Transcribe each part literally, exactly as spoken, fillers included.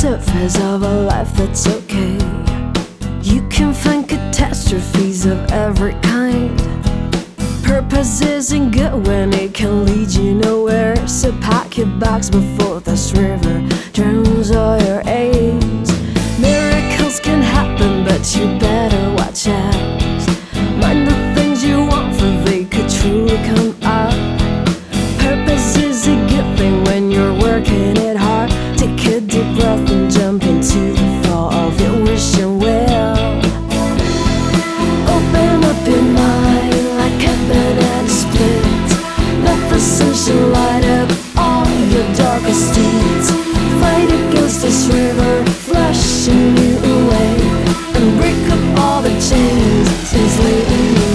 surface of a life that's okay. You can find catastrophes of every kind. Purpose isn't good when it can lead you nowhere. So pack your bags before this river drowns all your aims. Miracles can happen, but you better watch out. Mind the things you want, for they could truly come out. Purpose is a good thing when you're working it hard. Take a deep breath and jump into the fall of your wishing well. Open up your mind like a banana split. Let the sunshine light up all your darkest deeds. Fight against this river, flushing you away, and break up all the chains it's leading you.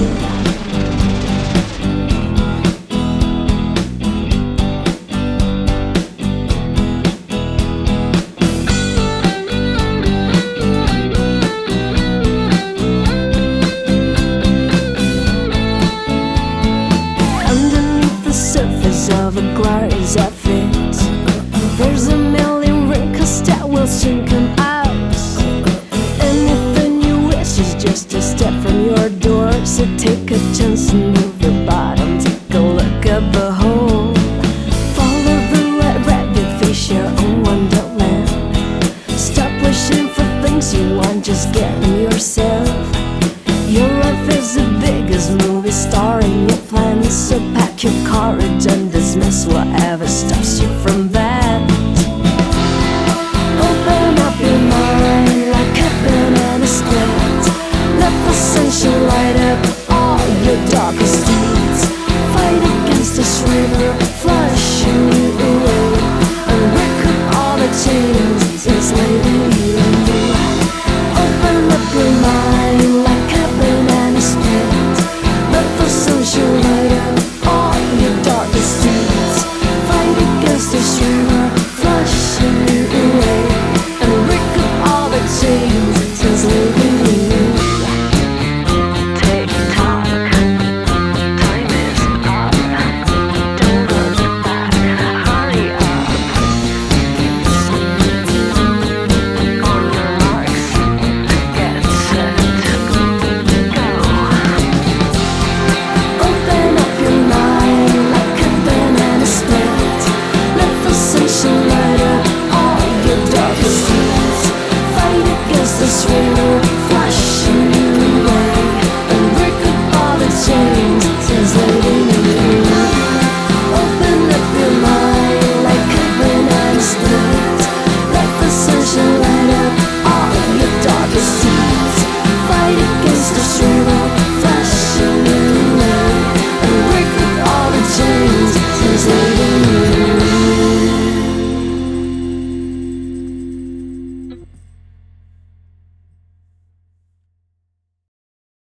Of a glorious outfit, there's a million wrinkles that will soon come out. Anything you wish is just a step from your door. So take a chance and move your bottom. Take a look at the hole. Follow the red rabbit, face your own wonderland. Stop wishing for things you want, just get them yourself. Your life is the biggest movie starring your plans. So pack your courage and dismiss whatever stops you.